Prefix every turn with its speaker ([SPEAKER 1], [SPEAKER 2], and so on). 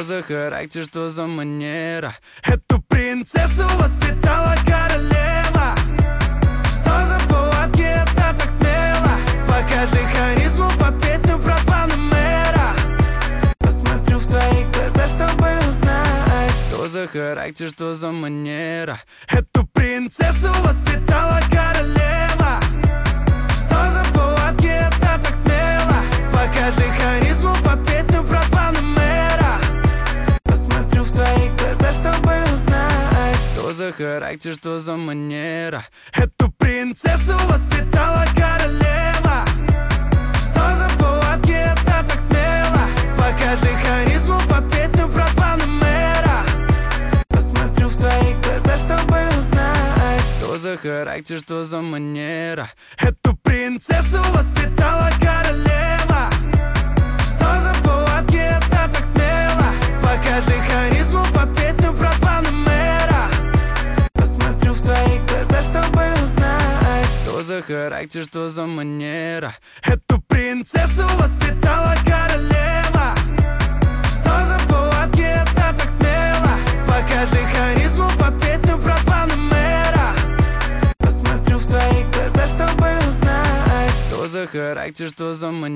[SPEAKER 1] за характер, что за манера? Эту принцессу воспитала королева. Что за повадки, это так смело? Покажи харизму под песню про планы мэра. Посмотрю в твои глаза, чтобы узнать, что за характер, что за манера? Эту принцессу воспитала королева. Что за повадки, это так смело? Покажи харизму под песню про планы мэра. Посмотрю в твои глаза, чтобы узнать, что за характер, что за манера? Эту принцессу воспитала королева. Что за повадки, это так смело? Покажи харизму под песню про планы мэра. Посмотрю в твои глаза, чтобы узнать, что за характер, что за манера? Эту принцессу воспитала королева. Что за повадки, это так смело? Покажи харизму под песню про планы мэра. Посмотрю в твои глаза, чтобы узнать, что за характер, что за манера? Эту принцессу воспитала королева. Что за повадки, это так смело? Покажи харизму под песню про планы мэра. Посмотрю в твои глаза, чтобы узнать, что за характер, что за манера?